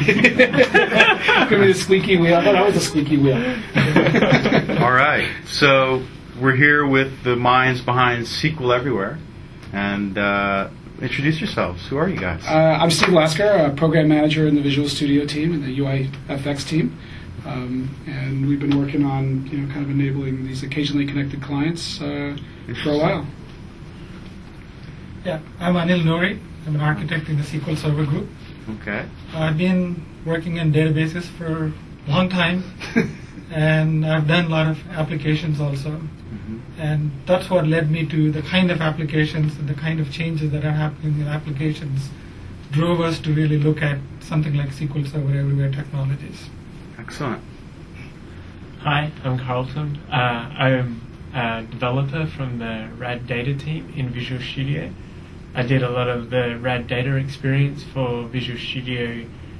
Give me the squeaky wheel. I thought I was a squeaky wheel. All right. So we're here with the minds behind SQL Everywhere. And introduce yourselves. Who are you guys? I'm Steve Lasker, a program manager in the Visual Studio team and the UIFX team. And we've been working on, kind of enabling these occasionally connected clients for a while. Yeah, I'm Anil Nori. I'm an architect in the SQL Server group. Okay. I've been working in databases for a long time, and I've done a lot of applications also. Mm-hmm. And that's what led me to the kind of applications and the kind of changes that are happening in applications drove us to really look at something like SQL Server Everywhere technologies. Excellent. Hi, I'm Carlton. I'm a developer from the RAD Data team in Visual Studio. I did a lot of the RAD Data experience for Visual Studio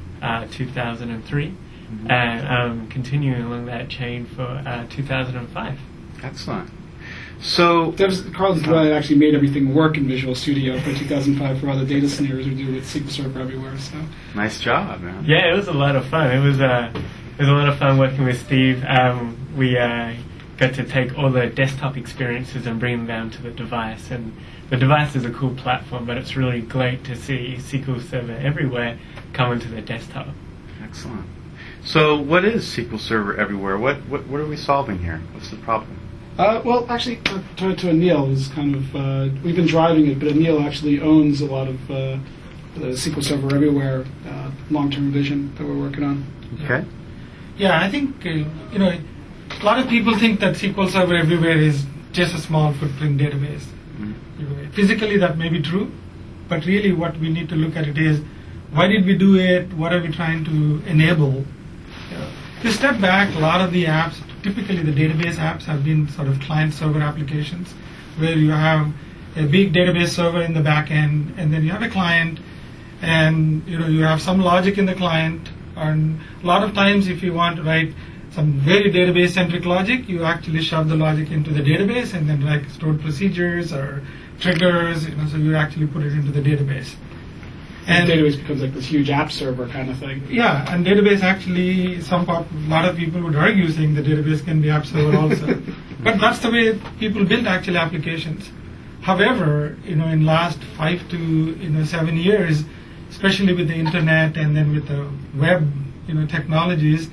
2003, mm-hmm. and I'm continuing along that chain for 2005. Excellent. So Carlton's the one that actually made everything work in Visual Studio for 2005 for all the data scenarios we do with SQL Server Everywhere. So nice job, man. Yeah, it was a lot of fun. It was a lot of fun working with Steve. We got to take all the desktop experiences and bring them down to the device. And the device is a cool platform, but it's really great to see SQL Server Everywhere come into the desktop. Excellent. So what is SQL Server Everywhere? What are we solving here? What's the problem? Well, actually, to Anil, is kind of we've been driving it, but Anil actually owns a lot of the SQL Server Everywhere long-term vision that we're working on. Okay. Yeah, I think a lot of people think that SQL Server Everywhere is just a small footprint database. Mm-hmm. Physically, that may be true, but really, what we need to look at it is why did we do it? What are we trying to enable? If you step back, a lot of the apps, typically the database apps, have been sort of client-server applications where you have a big database server in the back end, and then you have a client, and you have some logic in the client. And a lot of times, if you want to write some very database-centric logic, you actually shove the logic into the database and then like stored procedures or triggers. So you actually put it into the database. And the database becomes like this huge app server kind of thing. Yeah, and database actually, a lot of people would argue saying the database can be app server also. But that's the way people build actual applications. However, in last 5 to 7 years, especially with the internet and then with the web, technologies,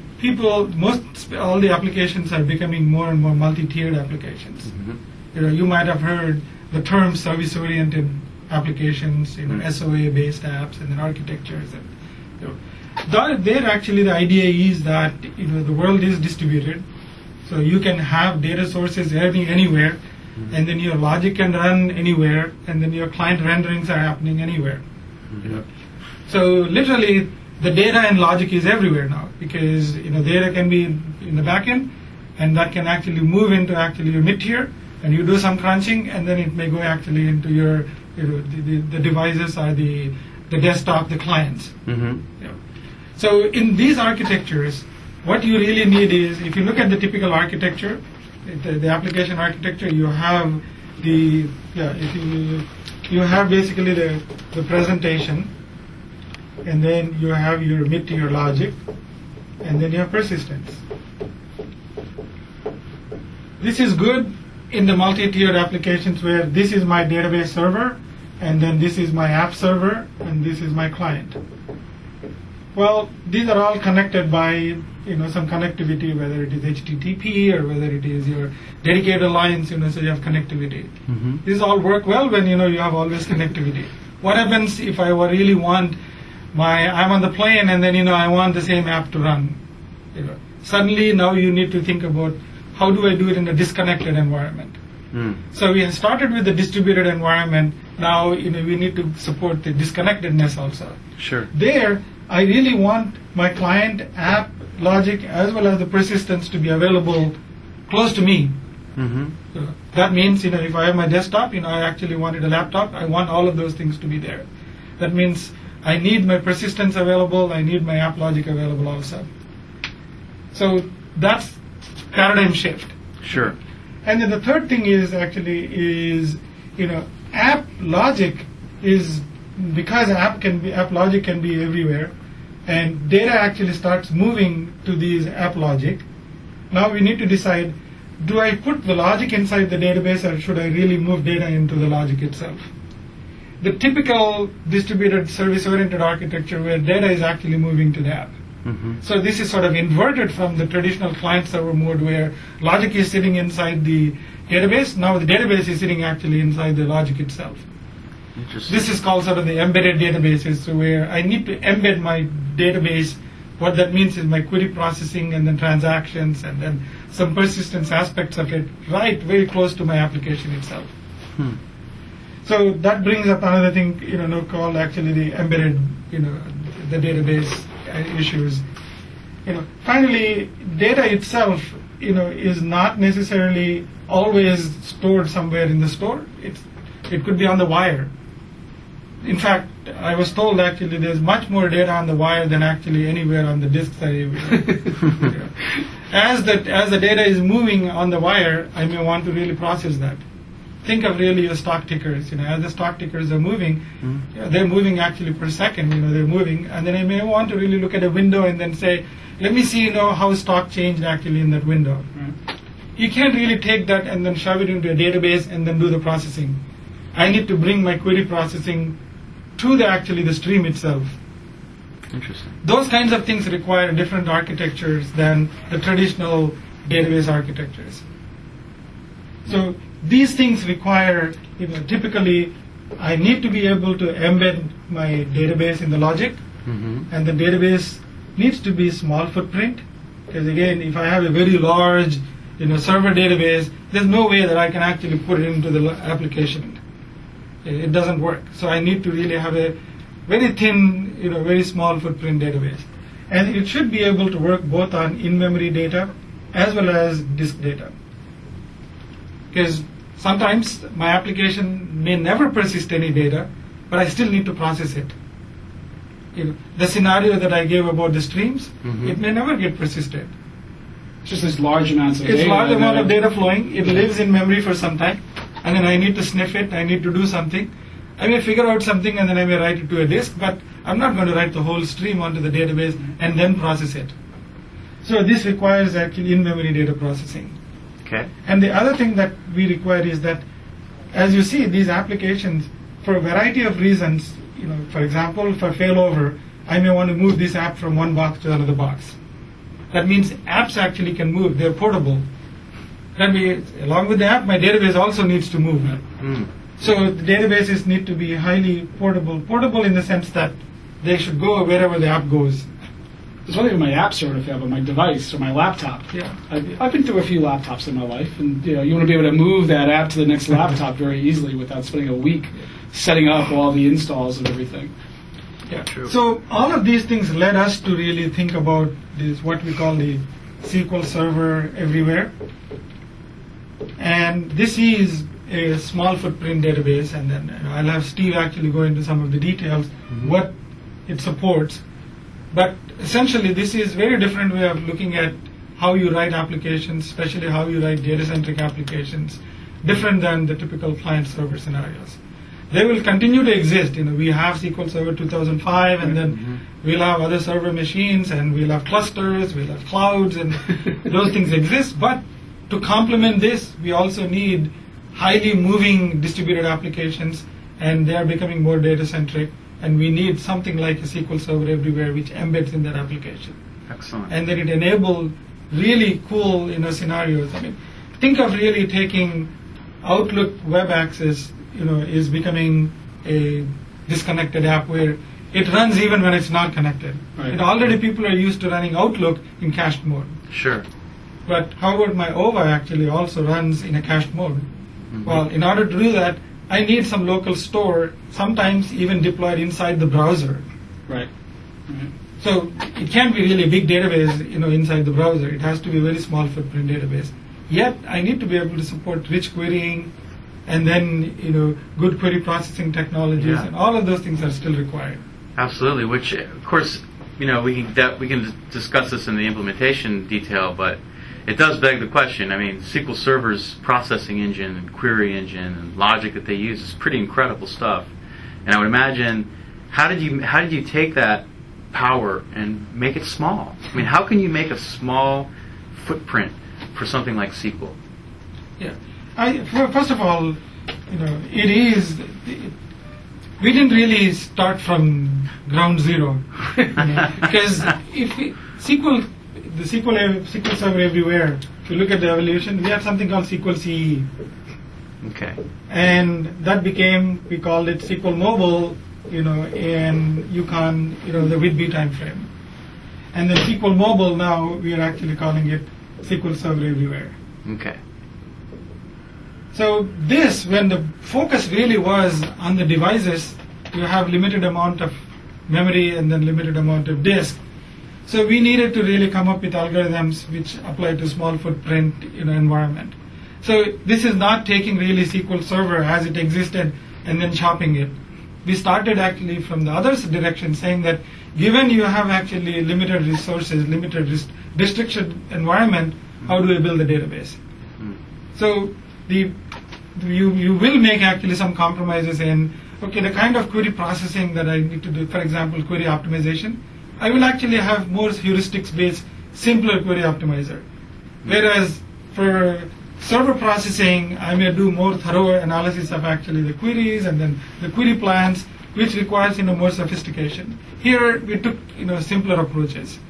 all the applications are becoming more and more multi-tiered applications. Mm-hmm. You might have heard the term service-oriented applications, SOA-based apps, and then architectures. And there actually the idea is that the world is distributed, so you can have data sources anywhere, mm-hmm. and then your logic can run anywhere, and then your client renderings are happening anywhere. Mm-hmm. So literally, the data and logic is everywhere now because data can be in the back end, and that can actually move into your mid-tier, and you do some crunching, and then it may go actually into your the devices or the desktop, the clients. Mm-hmm. So in these architectures, what you really need is, if you look at the typical architecture, the application architecture, you have you have basically the presentation, and then you have your mid-tier logic, and then you have persistence. This is good in the multi-tiered applications where this is my database server, and then this is my app server, and this is my client. Well, these are all connected by some connectivity, whether it is HTTP or whether it is your dedicated lines, so you have connectivity. Mm-hmm. These all work well when you have always connectivity. What happens if I really want I'm on the plane and then I want the same app to run? Suddenly now you need to think about how do I do it in a disconnected environment. So we have started with the distributed environment. Now we need to support the disconnectedness also. Sure. There, I really want my client app logic as well as the persistence to be available close to me. Mm-hmm. So that means if I have my desktop, I actually wanted a laptop. I want all of those things to be there. That means I need my persistence available. I need my app logic available also. So that's paradigm shift. Sure. And then the third thing is app logic is because app logic can be everywhere, and data actually starts moving to these app logic. Now we need to decide, do I put the logic inside the database, or should I really move data into the logic itself? The typical distributed service-oriented architecture where data is actually moving to the app. So this is sort of inverted from the traditional client-server mode where logic is sitting inside the database. Now the database is sitting actually inside the logic itself. This is called sort of the embedded databases, where I need to embed my database. What that means is my query processing and then transactions and then some persistence aspects of it right very close to my application itself. So that brings up another thing, called actually the embedded, the database issues. Finally, data itself, is not necessarily always stored somewhere in the store. It could be on the wire. In fact, I was told actually there's much more data on the wire than actually anywhere on the disk side. As the data is moving on the wire, I may want to really process that. Think of really the stock tickers. As the stock tickers are moving, they're moving actually per second. They're moving, and then I may want to really look at a window and then say, let me see, how stock changed actually in that window. You can't really take that and then shove it into a database and then do the processing. I need to bring my query processing to the stream itself. Interesting. Those kinds of things require different architectures than the traditional database architectures. So these things require, typically, I need to be able to embed my database in the logic, and the database needs to be small footprint. Because again, if I have a very large, server database, there's no way that I can actually put it into the application. It doesn't work. So I need to really have a very thin, very small footprint database. And it should be able to work both on in-memory data as well as disk data. Because sometimes my application may never persist any data, but I still need to process it. The scenario that I gave about the streams, it may never get persisted. It's just this large amounts of data. It's large amount of data flowing. It lives in memory for some time, and then I need to sniff it. I need to do something. I may figure out something, and then I may write it to a disk, but I'm not going to write the whole stream onto the database and then process it. So this requires actually in-memory data processing. Okay. And the other thing that we require is that, as you see, these applications, for a variety of reasons, for example, for failover, I may want to move this app from one box to another box. That means apps actually can move. They're portable. That means, along with the app, my database also needs to move. So the databases need to be highly portable. Portable in the sense that they should go wherever the app goes. It's not even my app server to fail, but my device or my laptop. Yeah. I've been through a few laptops in my life, and you want to be able to move that app to the next laptop very easily without spending a week setting up all the installs and everything. Yeah. True. So all of these things led us to really think about this, what we call the SQL Server Everywhere. And this is a small footprint database, and then I'll have Steve actually go into some of the details, what it supports. But essentially, this is very different way of looking at how you write applications, especially how you write data-centric applications, different than the typical client-server scenarios. They will continue to exist. We have SQL Server 2005, and then we'll have other server machines, and we'll have clusters, we'll have clouds, and those things exist. But to complement this, we also need highly moving distributed applications, and they are becoming more data-centric. And we need something like a SQL Server Everywhere, which embeds in that application. Excellent. And then it enables really cool, scenarios. I mean, think of really taking Outlook Web Access, is becoming a disconnected app where it runs even when it's not connected. Right. And already people are used to running Outlook in cached mode. Sure. But how about my OVA actually also runs in a cached mode? Well, in order to do that, I need some local store, sometimes even deployed inside the browser. Right. So it can't be really a big database, inside the browser. It has to be a very small footprint database. Yet I need to be able to support rich querying, and then good query processing technologies, and all of those things are still required. Absolutely. Which, of course, we can discuss this in the implementation detail, but it does beg the question. I mean, SQL Server's processing engine and query engine and logic that they use is pretty incredible stuff. And I would imagine, how did you take that power and make it small? I mean, how can you make a small footprint for something like SQL? Yeah. First of all, it is. We didn't really start from ground zero, because if the SQL Server Everywhere, if you look at the evolution, we had something called SQL CE. Okay. And that became, we called it SQL Mobile, in Yukon, the Whitby time frame. And then SQL Mobile now, we are actually calling it SQL Server Everywhere. Okay. So this, when the focus really was on the devices, you have limited amount of memory and then limited amount of disk. So we needed to really come up with algorithms which apply to small footprint environment. So this is not taking really SQL Server as it existed and then chopping it. We started actually from the other direction, saying that given you have actually limited resources, limited restricted environment, how do we build a database? So you will make actually some compromises in, okay, the kind of query processing that I need to do, for example, query optimization, I will actually have more heuristics-based, simpler query optimizer. Whereas for server processing, I may do more thorough analysis of actually the queries and then the query plans, which requires more sophistication. Here we took simpler approaches.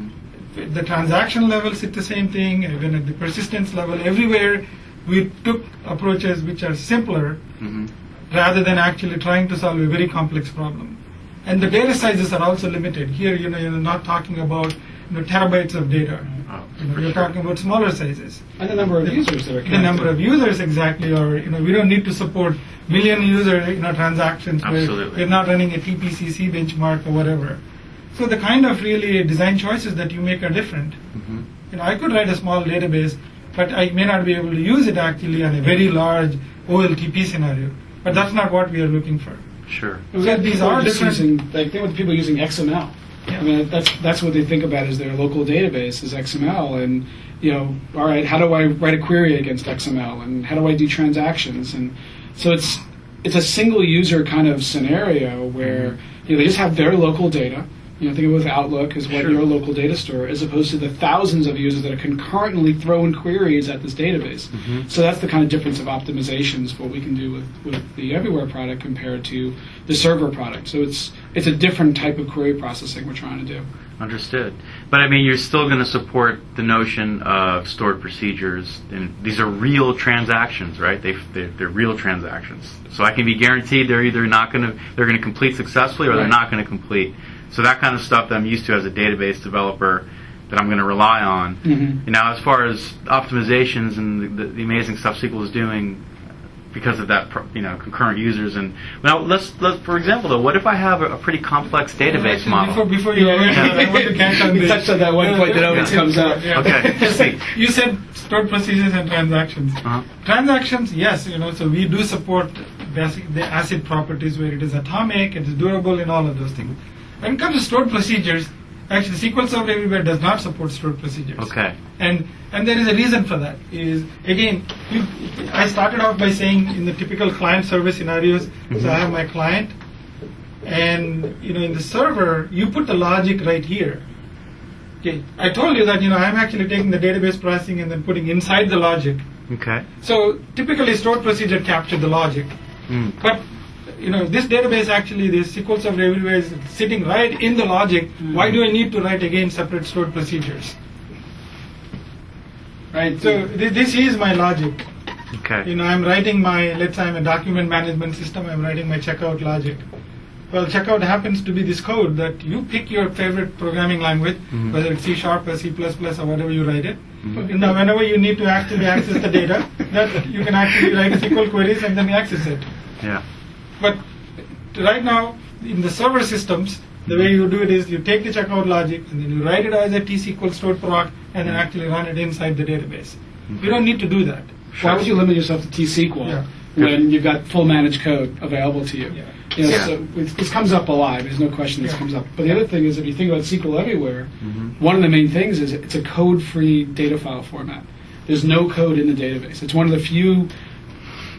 The transaction levels, it's the same thing. Even at the persistence level, everywhere we took approaches which are simpler, rather than actually trying to solve a very complex problem. And the data sizes are also limited. Here, you're not talking about terabytes of data. You're talking about smaller sizes. And the number of users that are connected. The number of users, exactly, or we don't need to support million user transactions. Absolutely. We're not running a TPCC benchmark or whatever. So the kind of really design choices that you make are different. I could write a small database, but I may not be able to use it actually on a very large OLTP scenario. But that's not what we are looking for. Sure. So these are just different. using, like, think with people using XML. Yeah. I mean, that's what they think about as their local database is XML, and all right, how do I write a query against XML, and how do I do transactions, and so it's a single user kind of scenario where they just have their local data. Think of it with Outlook as what Sure. your local data store, as opposed to the thousands of users that are concurrently throwing queries at this database. So that's the kind of difference of optimizations, what we can do with the Everywhere product compared to the server product. So it's a different type of query processing we're trying to do. Understood. But I mean, you're still going to support the notion of stored procedures, and these are real transactions, right? They're real transactions. So I can be guaranteed they're either they're going to complete successfully, or they're not going to complete. So that kind of stuff that I'm used to as a database developer that I'm going to rely on. And now, as far as optimizations and the amazing stuff SQL is doing because of that, concurrent users. And now, let's for example, though, what if I have a pretty complex database model? Before you go into that, I want to catch on We this. touched on that one point that always comes up. Yeah. Okay, proceed. You said stored procedures and transactions. Transactions, yes, so we do support the ACID properties where it is atomic, it is durable, and all of those things. When it comes to stored procedures, actually SQL Server Everywhere does not support stored procedures. Okay. And there is a reason for that. Is again, I started off by saying in the typical client server scenarios, so I have my client, and in the server you put the logic right here. Okay, I told you that I'm actually taking the database processing and then putting inside the logic. Okay. So typically stored procedure captured the logic, but this database actually, this SQL Server Everywhere is sitting right in the logic. Why do I need to write again separate stored procedures? Right. So this is my logic. Okay. I'm writing let's say I'm a document management system. I'm writing my checkout logic. Well, checkout happens to be this code that you pick your favorite programming language, whether it's C# or C++ or whatever you write it. Now, whenever you need to actually access the data, that you can actually write SQL queries and then access it. Yeah. But right now, in the server systems, the way you do it is you take the checkout logic and then you write it as a T-SQL stored proc and then actually run it inside the database. You don't need to do that. Why would you limit yourself to T-SQL when you've got full managed code available to you? So this comes up a lot. There's no question this comes up. But the other thing is, if you think about SQL Everywhere, one of the main things is it's a code-free data file format. There's no code in the database. It's one of the few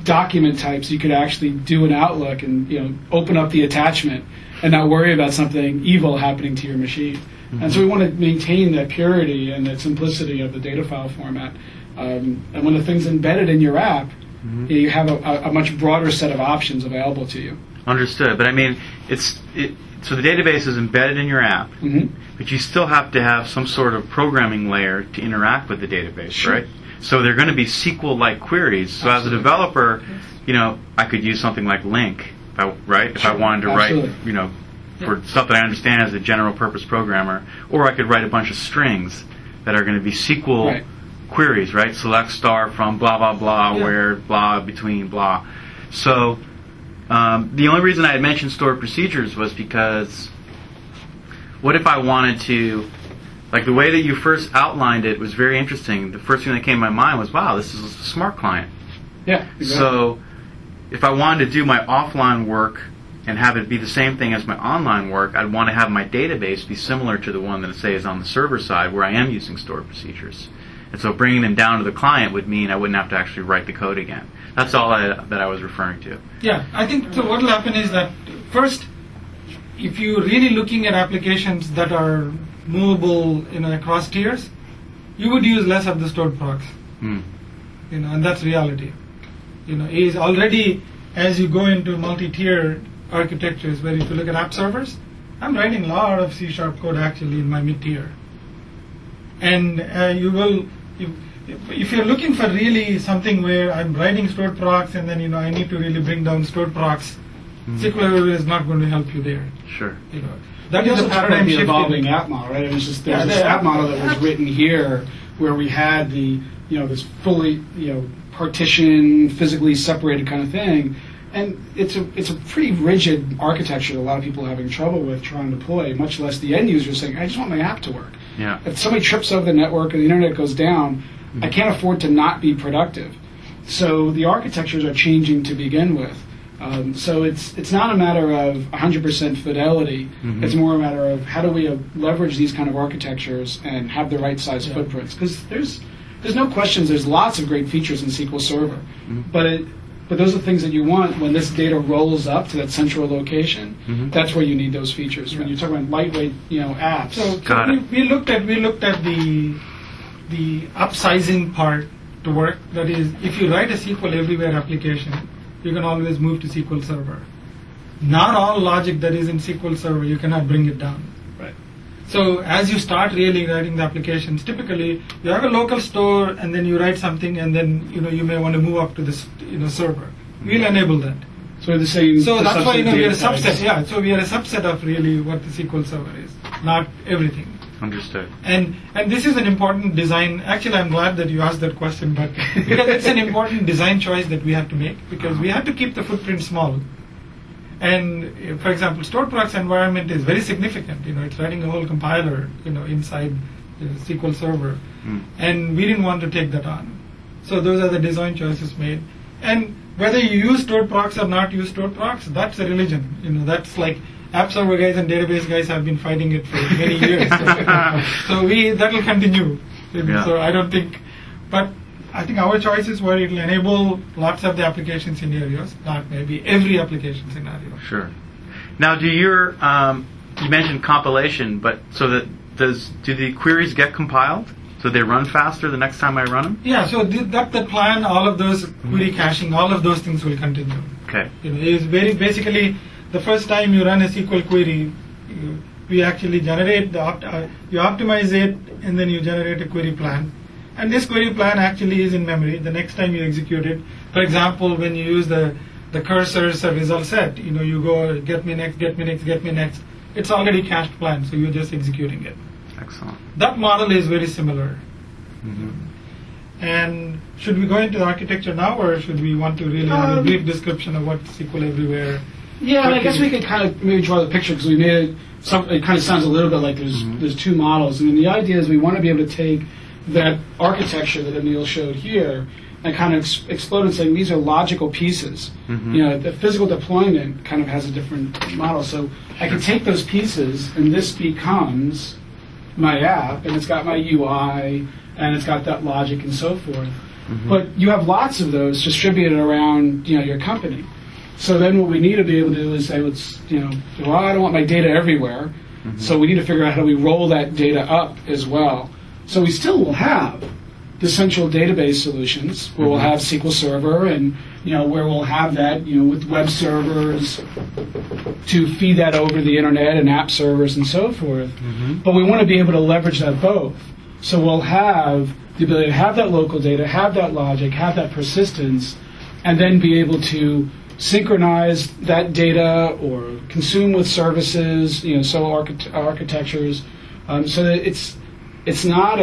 document types you could actually do in Outlook and open up the attachment and not worry about something evil happening to your machine. And so we want to maintain that purity and that simplicity of the data file format. And when the thing's embedded in your app, you have a much broader set of options available to you. Understood. But I mean, so the database is embedded in your app, but you still have to have some sort of programming layer to interact with the database, Sure. right? So they're going to be SQL-like queries. So Absolutely. as a developer, I could use something like LINQ, right? If I wanted to Absolutely. write, for stuff that I understand as a general-purpose programmer, or I could write a bunch of strings that are going to be SQL Right. queries, right? Select star from blah blah blah, where blah between blah. So the only reason I had mentioned stored procedures was because what if I wanted to, like the way that you first outlined it was very interesting. The first thing that came to my mind was, wow, this is a smart client. Yeah. Exactly. So if I wanted to do my offline work and have it be the same thing as my online work, I'd want to have my database be similar to the one that, say, is on the server side where I am using stored procedures. And so bringing them down to the client would mean I wouldn't have to actually write the code again. That's all that I was referring to. Yeah, I think so. What will happen is that first, if you're really looking at applications that are movable, across tiers, you would use less of the stored procs. And that's reality. Is already as you go into multi-tier architectures, where if you look at app servers, I'm writing a lot of C# code actually in my mid-tier, and you will. If you're looking for really something where I'm writing stored procs and then I need to really bring down stored procs, SQL is not going to help you there. Sure. That is a paradigm the shift. evolving app model, right? It was just there's this the app model that was written here where we had the this fully partition, physically separated kind of thing, and it's a pretty rigid architecture that a lot of people are having trouble with trying to deploy. Much less the end user saying, I just want my app to work. Yeah. If somebody trips over the network or the internet goes down, I can't afford to not be productive. So the architectures are changing to begin with. So it's not a matter of 100% fidelity. It's more a matter of how do we leverage these kind of architectures and have the right size footprints. Because there's no questions. There's lots of great features in SQL Server, but those are things that you want when this data rolls up to that central location. That's where you need those features. When you're talking about lightweight, apps. So we looked at the upsizing part to work. That is, if you write a SQL Everywhere application, you can always move to SQL Server. Not all logic that is in SQL Server, you cannot bring it down. Right. So as you start really writing the applications, typically you have a local store and then you write something and then you may want to move up to this server. We'll enable that. So the same. So that's why we are a data types. subset. Yeah. So we are a subset of really what the SQL Server is, not everything. Understood. And this is an important design. Actually, I'm glad that you asked that question, but because it's an important design choice that we have to make, because we have to keep the footprint small. And for example, stored procs environment is very significant. It's writing a whole compiler, inside the SQL Server, and we didn't want to take that on. So those are the design choices made. And whether you use stored procs or not use stored procs, that's a religion. That's like app server guys and database guys have been fighting it for many years. So that will continue. Yeah. So I don't think, but I think our choices were it will enable lots of the application scenarios, not maybe every application scenario. Sure. Now, you mentioned compilation, but do the queries get compiled? So they run faster the next time I run them? Yeah, so that's the plan. All of those query caching, all of those things will continue. Okay. It's very basically the first time you run a SQL query, we actually generate you optimize it, and then you generate a query plan. And this query plan actually is in memory. The next time you execute it, for example, when you use the cursor as a result set, you go get me next, get me next, get me next. It's already cached plan, so you're just executing it. Excellent. That model is very similar. And should we go into the architecture now, or should we want to really have a brief description of what SQL Everywhere? Yeah, and I guess we could kind of maybe draw the picture because we made it. It kind of sounds a little bit like there's two models. I mean, the idea is we want to be able to take that architecture that Anil showed here and kind of explode and saying these are logical pieces. The physical deployment kind of has a different model. So I can take those pieces, and this becomes my app, and it's got my UI, and it's got that logic and so forth. But you have lots of those distributed around, your company. So then what we need to be able to do is say, well, I don't want my data everywhere. So we need to figure out how do we roll that data up as well. So we still will have the central database solutions where we'll have SQL Server and where we'll have that with web servers to feed that over the internet and app servers and so forth. But we want to be able to leverage that both. So we'll have the ability to have that local data, have that logic, have that persistence, and then be able to synchronize that data or consume with services, architectures, so that it's not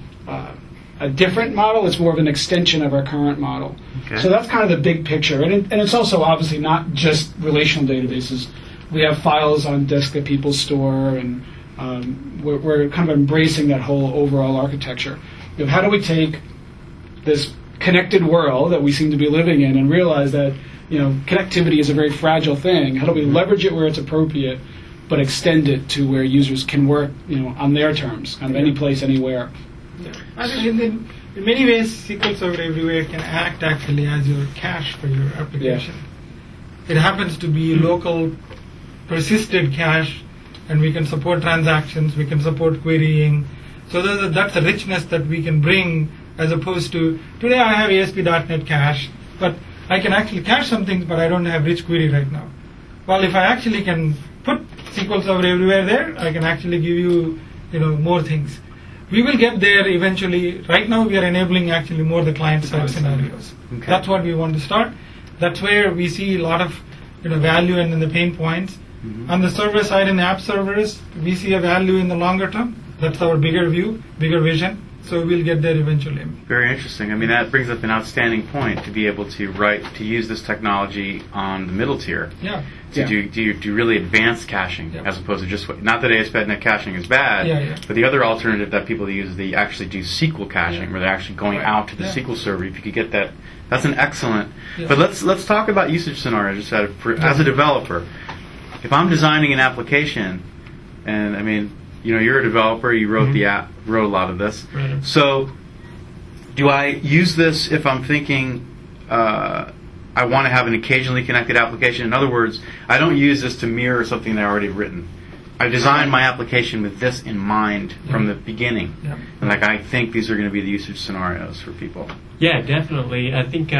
a different model. It's more of an extension of our current model. Okay. So that's kind of the big picture, and it's also obviously not just relational databases. We have files on disk that people store, and we're kind of embracing that whole overall architecture. How do we take this connected world that we seem to be living in and realize that connectivity is a very fragile thing? How do we leverage it where it's appropriate, but extend it to where users can work, on their terms, kind of any place, anywhere? Yeah. I think in many ways, SQL Server Everywhere can act actually as your cache for your application. It happens to be local, persisted cache, and we can support transactions, we can support querying. So that's a richness that we can bring, as opposed to, today I have ASP.NET Cache, but I can actually cache some things, but I don't have rich query right now. Well, if I actually can put SQL Server Everywhere there, I can actually give you, more things. We will get there eventually. Right now, we are enabling actually more the client-side scenarios. Okay. That's what we want to start. That's where we see a lot of value and in the pain points. On the server side and app servers, we see a value in the longer term. That's our bigger view, bigger vision. So we'll get there eventually. Very interesting. I mean, that brings up an outstanding point to be able to use this technology on the middle tier. Yeah. Do really advanced caching as opposed to just not that ASP.NET caching is bad, but the other alternative that people use is they actually do SQL caching where they're actually going out to the SQL server. If you could get that, that's an excellent. But let's talk about usage scenarios. As a developer, if I'm designing an application, and I mean, you're a developer, you wrote the app, wrote a lot of this. Right. So, do I use this if I'm thinking I want to have an occasionally connected application? In other words, I don't use this to mirror something that I already written. I designed my application with this in mind from the beginning. Yeah. And I think these are going to be the usage scenarios for people. Yeah, definitely. I think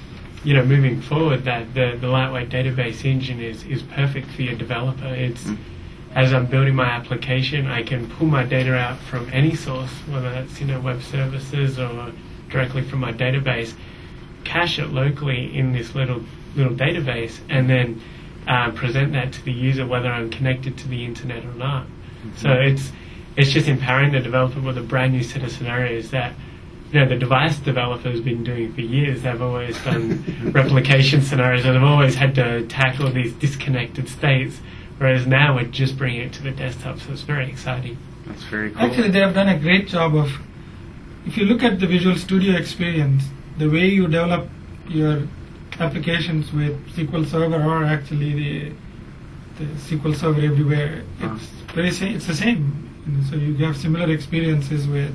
moving forward, that the lightweight database engine is perfect for your developer. It's as I'm building my application, I can pull my data out from any source, whether that's web services or directly from my database, cache it locally in this little database, and then present that to the user, whether I'm connected to the internet or not. So it's just empowering the developer with a brand new set of scenarios that the device developer has been doing for years. They've always done replication scenarios, and they've always had to tackle these disconnected states. Whereas now we're just bringing it to the desktop, so it's very exciting. That's very cool. Actually, they have done a great job of, if you look at the Visual Studio experience, the way you develop your applications with SQL Server or actually the SQL Server Everywhere, it's the same. So you have similar experiences with,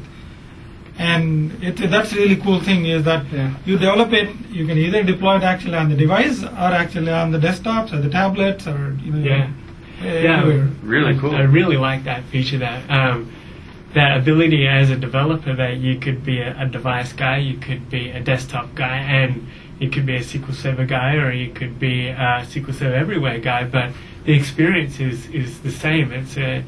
and that's a really cool thing is that you develop it, you can either deploy it actually on the device or actually on the desktops or the tablets or everywhere. Really cool. I really like that feature, that ability as a developer that you could be a device guy, you could be a desktop guy, and you could be a SQL Server guy, or you could be a SQL Server Everywhere guy, but the experience is the same. It's a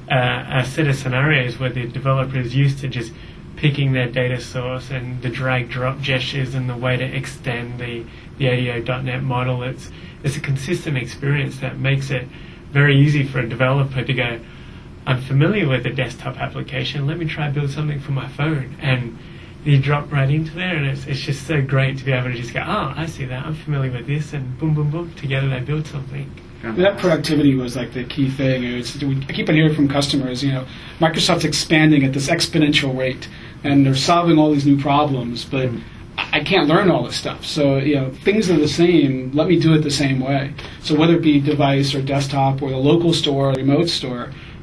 set of scenarios where the developer is used to just picking their data source and the drag-drop gestures and the way to extend the ADO.NET model. It's a consistent experience that makes it very easy for a developer to go, I'm familiar with the desktop application, let me try build something for my phone. And you drop right into there, and it's just so great to be able to just go, I see that, I'm familiar with this, and boom, boom, boom, together they build something. That productivity was the key thing. I keep on hearing from customers, Microsoft's expanding at this exponential rate, and they're solving all these new problems, but I can't learn all this stuff. So, things are the same. Let me do it the same way. So whether it be device or desktop or the local store or remote store,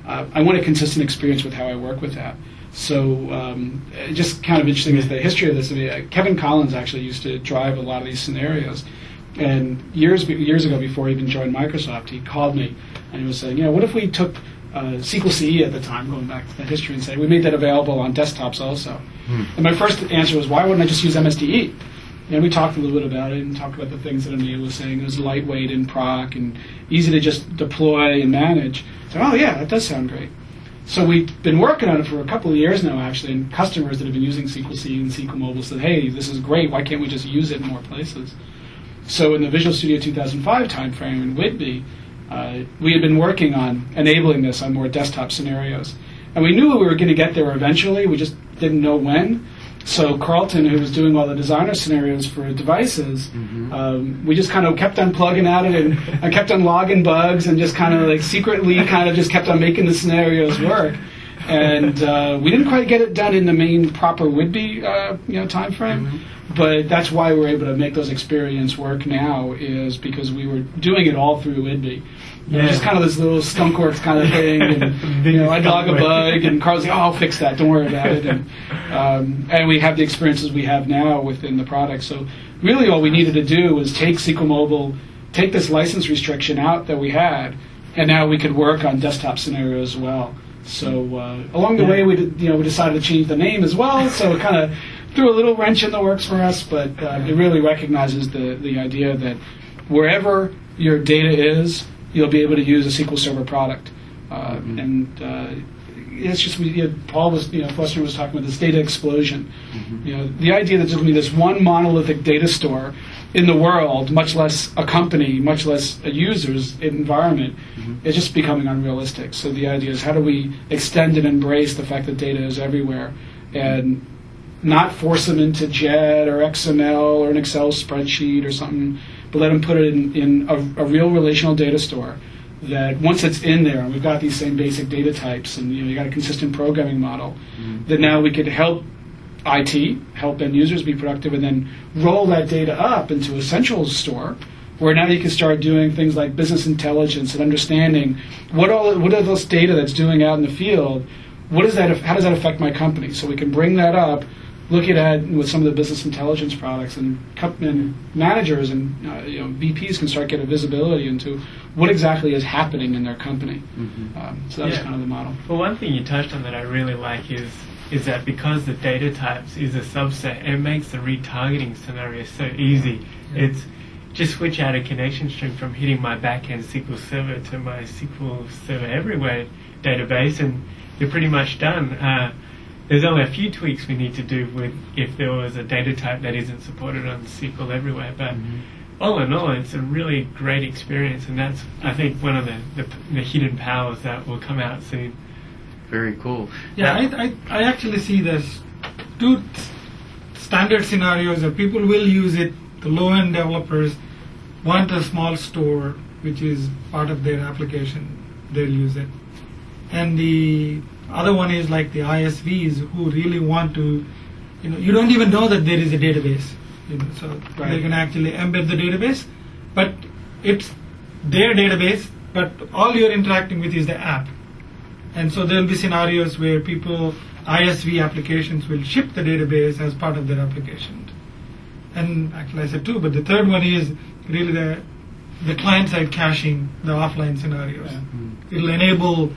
I want a consistent experience with how I work with that. So just kind of interesting is the history of this. I mean, Kevin Collins actually used to drive a lot of these scenarios. And years ago, before he even joined Microsoft, he called me and he was saying, what if we took SQL CE at the time, going back to the history, and say we made that available on desktops also? And my first answer was, why wouldn't I just use MSDE? And we talked a little bit about it and talked about the things that Anil was saying. It was lightweight in proc and easy to just deploy and manage. So, oh yeah, that does sound great. So we've been working on it for a couple of years now, actually, and customers that have been using SQL CE and SQL Mobile said, hey, this is great. Why can't we just use it in more places? So in the Visual Studio 2005 timeframe in Whidbey, we had been working on enabling this on more desktop scenarios. And we knew we were going to get there eventually. We just didn't know when. So Carlton, who was doing all the designer scenarios for devices, we just kind of kept on plugging at it, and I kept on logging bugs and just kind of like secretly kind of just kept on making the scenarios work. And we didn't quite get it done in the main proper Whidbey time frame, but that's why we're able to make those experience work now, is because we were doing it all through Whidbey. Just kind of this little skunkworks kind of thing, and I'd log a bug, and Carl's like, "Oh, I'll fix that. Don't worry about it." And we have the experiences we have now within the product. So really, all we needed to do was take SQL Mobile, take this license restriction out that we had, and now we could work on desktop scenarios as well. So along the way, we decided to change the name as well. So it kind of threw a little wrench in the works for us, but it really recognizes the idea that wherever your data is, you'll be able to use a SQL Server product. And it's just, Paul was, Fluster was talking about this data explosion. The idea that there's going to be this one monolithic data store in the world, much less a company, much less a user's environment, is just becoming unrealistic. So the idea is, how do we extend and embrace the fact that data is everywhere, and not force them into JET or XML or an Excel spreadsheet or something, but let them put it in a real relational data store that once it's in there, and we've got these same basic data types, and you got a consistent programming model, that now we could help IT, help end users be productive, and then roll that data up into a central store where now you can start doing things like business intelligence and understanding what are those data that's doing out in the field, how does that affect my company? So we can bring that up, look at it with some of the business intelligence products, and managers and VPs can start getting visibility into what exactly is happening in their company. So that's kind of the model. Well, one thing you touched on that I really like is that because the data types is a subset, it makes the retargeting scenario so easy. It's just switch out a connection string from hitting my backend SQL Server to my SQL Server Everywhere database, and you're pretty much done. There's only a few tweaks we need to do with if there was a data type that isn't supported on SQL Everywhere, but all in all, it's a really great experience, and that's, I think, one of the hidden powers that will come out soon. Very cool. Yeah, I actually see there's two standard scenarios that people will use it. The low-end developers want a small store, which is part of their application. They'll use it. And the other one is like the ISVs who really want to, you don't even know that there is a database. So they can actually embed the database, but it's their database, but all you're interacting with is the app. And so there'll be scenarios where ISV applications will ship the database as part of their application. And actually I said two, but the third one is really the client-side caching, the offline scenarios. It'll enable,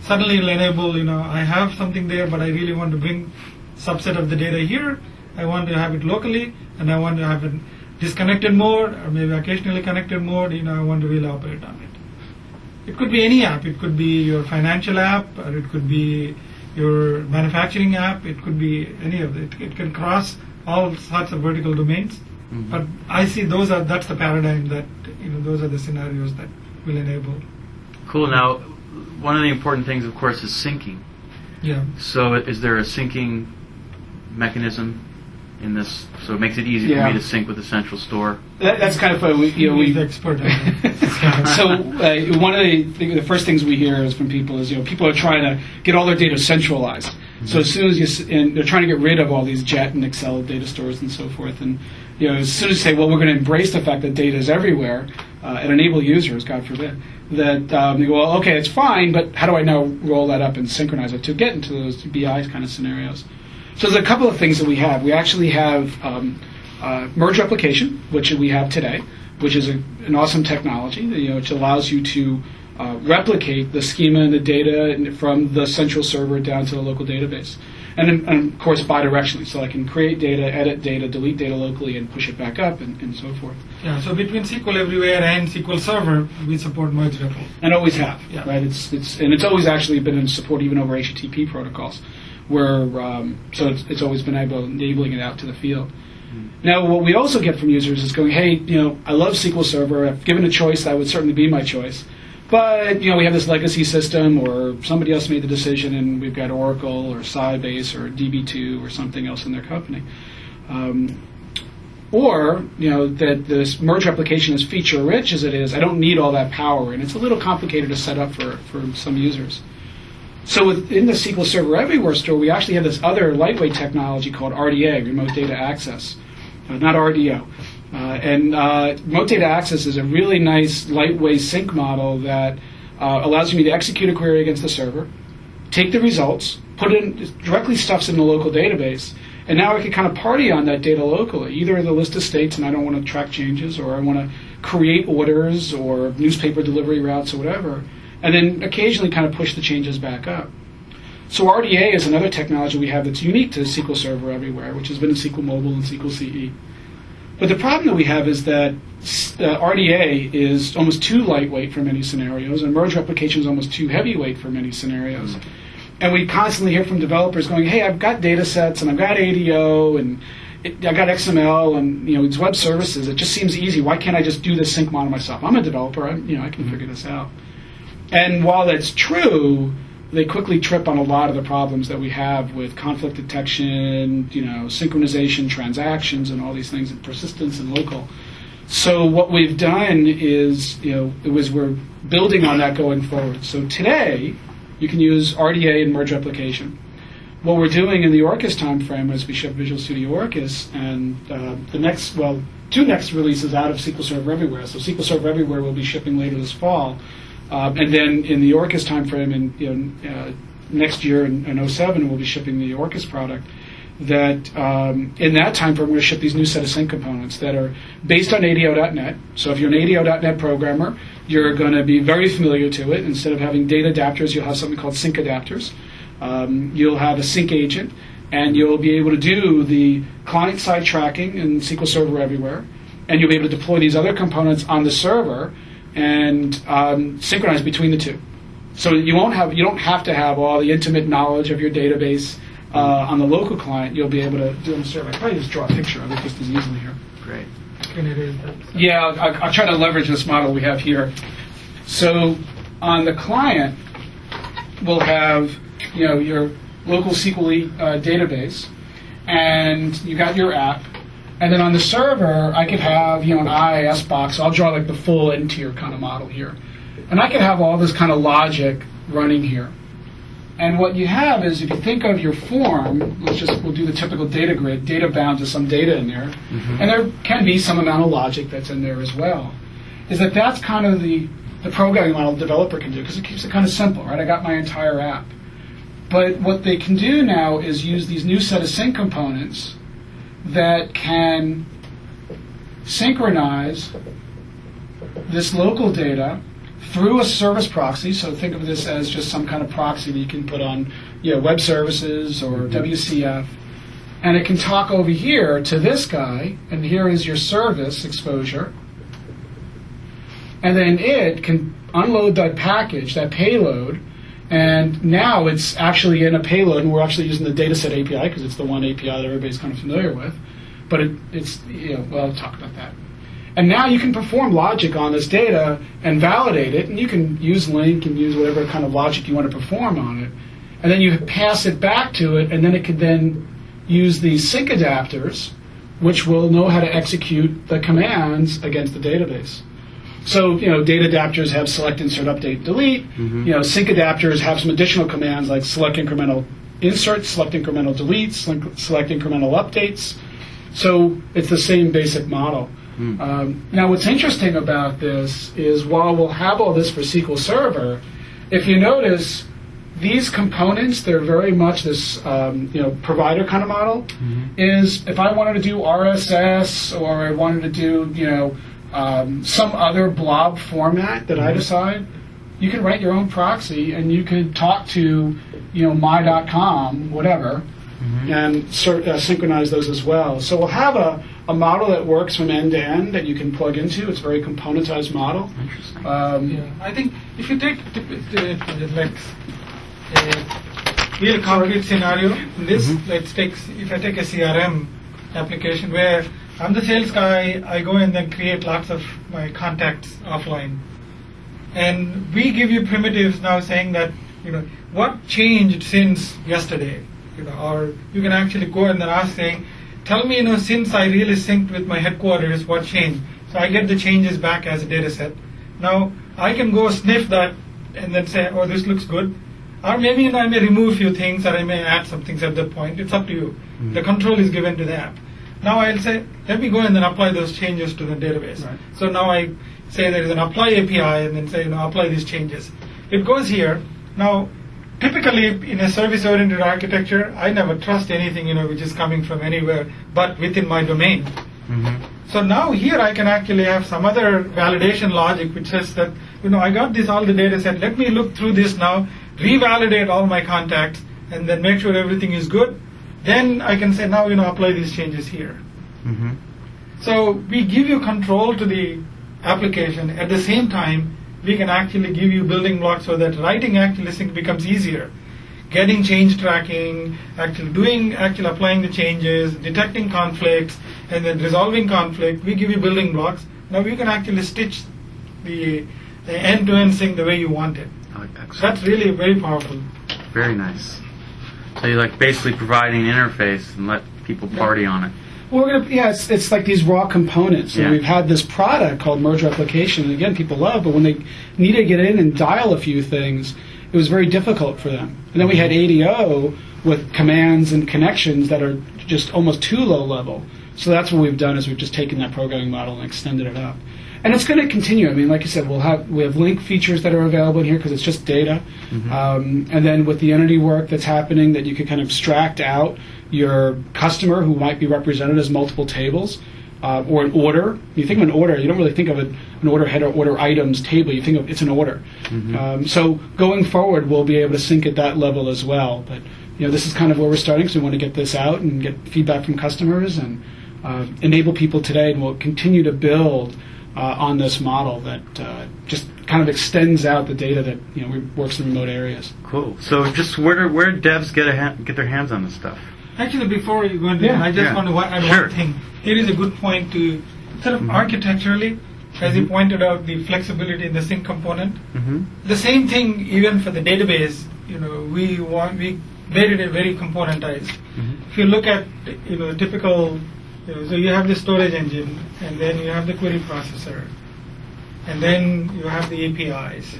I have something there, but I really want to bring subset of the data here. I want to have it locally, and I want to have it disconnected mode, or maybe occasionally connected mode. I want to really operate on it. It could be any app. It could be your financial app, or it could be your manufacturing app. It could be any of it. It can cross all sorts of vertical domains. But I see that's the paradigm that, those are the scenarios that will enable. Cool. Now, one of the important things, of course, is syncing. Yeah. So is there a syncing mechanism in this, so it makes it easy for me to sync with the central store? That's kind of fun. We expert. So one of the first things we hear is from people is people are trying to get all their data centralized. So as soon as they're trying to get rid of all these JET and Excel data stores and so forth, and as soon as you say, well, we're going to embrace the fact that data is everywhere and enable users, God forbid, that you go, well, okay, it's fine, but how do I now roll that up and synchronize it to get into those BI kind of scenarios? So there's a couple of things that we have. We actually have merge replication, which we have today, which is an awesome technology, which allows you to replicate the schema and the data from the central server down to the local database. And of course, bidirectionally, so I can create data, edit data, delete data locally, and push it back up, and so forth. Yeah, so between SQL Everywhere and SQL Server, we support merge repl. And always have, Yeah. right? It's always actually been in support even over HTTP protocols, where so it's always been enabling it out to the field. Now, what we also get from users is going, hey, I love SQL Server. If given a choice, that would certainly be my choice. But, we have this legacy system, or somebody else made the decision, and we've got Oracle or Sybase or DB2 or something else in their company. Or, that this merge replication is feature-rich as it is, I don't need all that power, and it's a little complicated to set up for some users. So within the SQL Server Everywhere store, we actually have this other lightweight technology called RDA, Remote Data Access, not RDO. And Remote Data Access is a really nice lightweight sync model that allows me to execute a query against the server, take the results, put it in, directly stuffs in the local database, and now I can kind of party on that data locally, either in the list of states and I don't want to track changes, or I want to create orders or newspaper delivery routes or whatever, and then occasionally kind of push the changes back up. So RDA is another technology we have that's unique to SQL Server Everywhere, which has been in SQL Mobile and SQL CE. But the problem that we have is that RDA is almost too lightweight for many scenarios, and merge replication is almost too heavyweight for many scenarios. And we constantly hear from developers going, hey, I've got data sets, and I've got ADO, and I got XML, and these web services. It just seems easy. Why can't I just do this sync model myself? I'm a developer. I can figure this out. And while that's true, they quickly trip on a lot of the problems that we have with conflict detection, synchronization, transactions, and all these things, and persistence and local. So what we've done is, we're building on that going forward. So today, you can use RDA and merge replication. What we're doing in the Orcus timeframe as we ship Visual Studio Orcus, and two next releases out of SQL Server Everywhere. So SQL Server Everywhere will be shipping later this fall. And then in the Orcus timeframe, next year in 2007, we'll be shipping the Orcus product. That in that timeframe, we're going to ship these new set of sync components that are based on ADO.NET. So if you're an ADO.NET programmer, you're going to be very familiar to it. Instead of having data adapters, you'll have something called sync adapters. You'll have a sync agent, and you'll be able to do the client-side tracking in SQL Server Everywhere, and you'll be able to deploy these other components on the server and synchronize between the two. So you don't have to have all the intimate knowledge of your database on the local client. You'll be able to do it on the server. I can probably just draw a picture of it just as easily here. Great. Yeah, I'll try to leverage this model we have here. So on the client, we'll have your local SQL database, and you got your app. And then on the server, I could have an IIS box. I'll draw like the full N-tier kind of model here. And I could have all this kind of logic running here. And what you have is, if you think of your form, we'll do the typical data grid, data bound to some data in there. Mm-hmm. And there can be some amount of logic that's in there as well. That's kind of the programming model the developer can do, because it keeps it kind of simple, right? I got my entire app. But what they can do now is use these new set of sync components that can synchronize this local data through a service proxy. So think of this as just some kind of proxy that you can put on web services or WCF. And it can talk over here to this guy, and here is your service exposure. And then it can unload that package, that payload, and now it's actually in a payload, and we're actually using the Dataset API because it's the one API that everybody's kind of familiar with. But I'll talk about that. And now you can perform logic on this data and validate it, and you can use LINQ and use whatever kind of logic you want to perform on it. And then you pass it back to it, and then it could then use these sync adapters, which will know how to execute the commands against the database. So, data adapters have select, insert, update, delete. Mm-hmm. Sync adapters have some additional commands like select incremental insert, select incremental delete, select incremental updates. So it's the same basic model. Now, what's interesting about this is while we'll have all this for SQL Server, if you notice, these components, they're very much this provider kind of model. Is if I wanted to do RSS or I wanted to do some other blob format that I decide, you can write your own proxy and you could talk to my.com, whatever, and synchronize those as well. So we'll have a model that works from end to end that you can plug into. It's a very componentized model. Interesting. I think if you take like a real concrete scenario, if I take a CRM application where I'm the sales guy, I go and then create lots of my contacts offline. And we give you primitives now saying that, what changed since yesterday? Or you can actually go and then ask saying, tell me, since I really synced with my headquarters, what changed? So I get the changes back as a data set. Now, I can go sniff that and then say, oh, this looks good. Or maybe I may remove a few things or I may add some things at that point. It's up to you. The control is given to the app. Now I'll say, let me go and then apply those changes to the database. Right. So now I say there is an apply API and then say, apply these changes. It goes here. Now, typically in a service-oriented architecture, I never trust anything, which is coming from anywhere but within my domain. So now here I can actually have some other validation logic which says that, I got all the data set. Let me look through this now, revalidate all my contacts, and then make sure everything is good. Then I can say, now, apply these changes here. So we give you control to the application. At the same time, we can actually give you building blocks so that writing actually sync becomes easier. Getting change tracking, actually applying the changes, detecting conflicts, and then resolving conflict. We give you building blocks. Now you can actually stitch the end-to-end sync the way you want it. That's really very powerful. Very nice. So you're basically providing an interface and let people party on it. Well, it's like these raw components. So we've had this product called Merge Replication, and again, people love, but when they need to get in and dial a few things, it was very difficult for them. And then we had ADO with commands and connections that are just almost too low level. So that's what we've done is we've just taken that programming model and extended it up. And it's going to continue. I mean, like you said, we have link features that are available in here because it's just data. And then with the entity work that's happening, that you can kind of abstract out your customer who might be represented as multiple tables, or an order. You think of an order, you don't really think of an order header, order items table. You think of it's an order. So going forward, we'll be able to sync at that level as well. But this is kind of where we're starting, so we want to get this out and get feedback from customers and enable people today, and we'll continue to build on this model that just kind of extends out the data that works in remote areas. Cool. So just where do devs get their hands on this stuff? Actually, before you go into that, I just want to add one thing. Here is a good point to sort of architecturally, as you pointed out, the flexibility in the sync component. The same thing even for the database. We made it very componentized. If you look at typical. So you have the storage engine, and then you have the query processor, and then you have the APIs.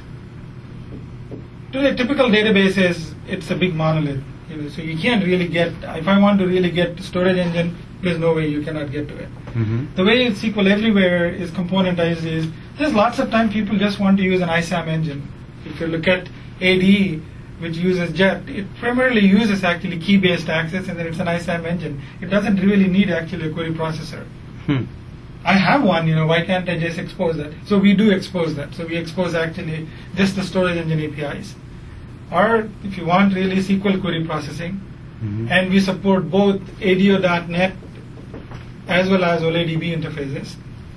To the typical databases, it's a big monolith. So you can't really get. If I want to really get to storage engine, there's no way you cannot get to it. The way SQL Everywhere is componentized is there's lots of time people just want to use an ISAM engine. If you look at ADE, which uses JET, it primarily uses actually key-based access, and then it's an ISAM engine. It doesn't really need actually a query processor. I have one, why can't I just expose that? So we do expose that. So we expose actually just the storage engine APIs. Or if you want really SQL query processing, and we support both ADO.NET as well as OLEDB interfaces.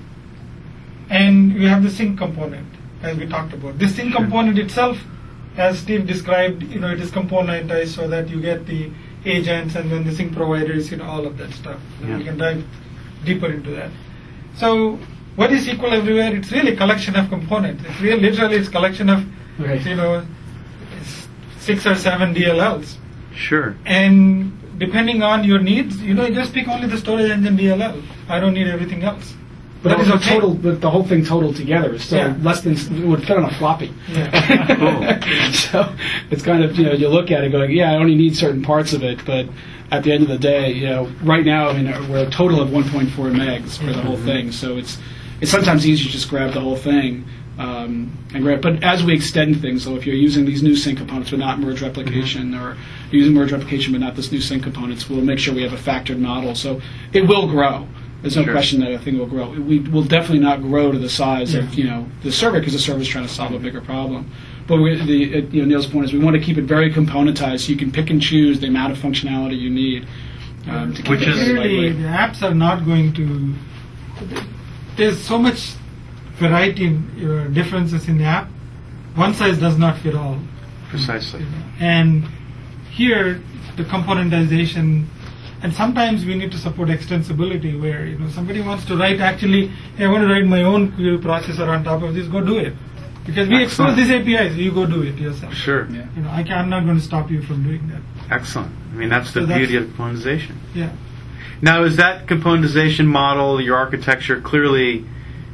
And we have the sync component, as we talked about. The sync component itself, as Steve described, it is componentized so that you get the agents and then the sync providers, all of that stuff. We can dive deeper into that. So what is SQL Everywhere? It's really a collection of components. It's literally it's a collection of, 6 or 7 DLLs. Sure. And depending on your needs, you just pick only the storage engine DLL. I don't need everything else. But that is the okay. total, the whole thing totaled together is still Yeah. less than it would fit on a floppy. Yeah. So it's kind of, you look at it going, yeah, I only need certain parts of it, but at the end of the day, right now, I mean, we're a total of 1.4 megs for the whole thing. So it's sometimes easier to just grab the whole thing. But as we extend things, so if you're using these new sync components but not merge replication, or you're using merge replication but not this new sync components, we'll make sure we have a factored model. So it will grow. There's no question that a thing will grow. We will definitely not grow to the size of the server, because the server is trying to solve a bigger problem. But Neil's point is we want to keep it very componentized, so you can pick and choose the amount of functionality you need. To keep it very Clearly, lightweight. the apps are not going to. There's so much variety in differences in the app. One size does not fit all. Precisely. And here, the componentization, and sometimes we need to support extensibility, where somebody wants to write, actually, hey, I want to write my own query processor on top of this. Go do it, because we expose these APIs. You go do it yourself. Sure. Yeah. I'm not going to stop you from doing that. Excellent. I mean, that's the So that's- beauty of componentization. Yeah. Now, is that componentization model, your architecture, clearly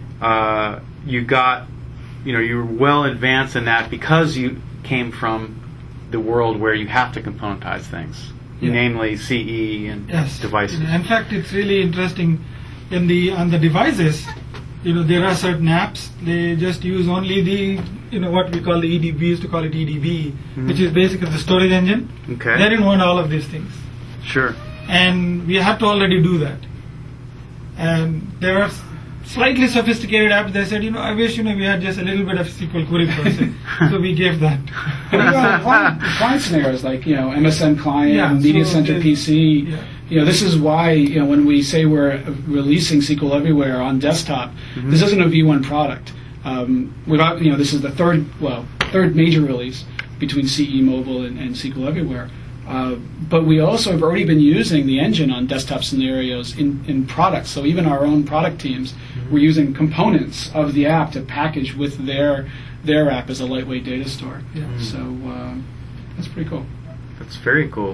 you were well advanced in that because you came from the world where you have to componentize things, Yeah. namely CE and Yes. devices. In fact, it's really interesting. On the devices, there are certain apps. They just use only the what we call the EDB. We used to call it EDB, which is basically the storage engine. Okay. They didn't want all of these things, Sure. and we had to already do that. And there are slightly sophisticated apps. They said, I wish we had just a little bit of SQL query processing, so we gave that. Client scenarios like MSN client, Yeah, Media so Center there's- PC. Yeah. This is why when we say we're releasing SQL Everywhere on desktop, this isn't a V1 product. This is the third major release between CE Mobile and SQL Everywhere. But we also have already been using the engine on desktop scenarios in products. So even our own product teams, we're using components of the app to package with their app as a lightweight data store. Yeah. So that's pretty cool. That's very cool.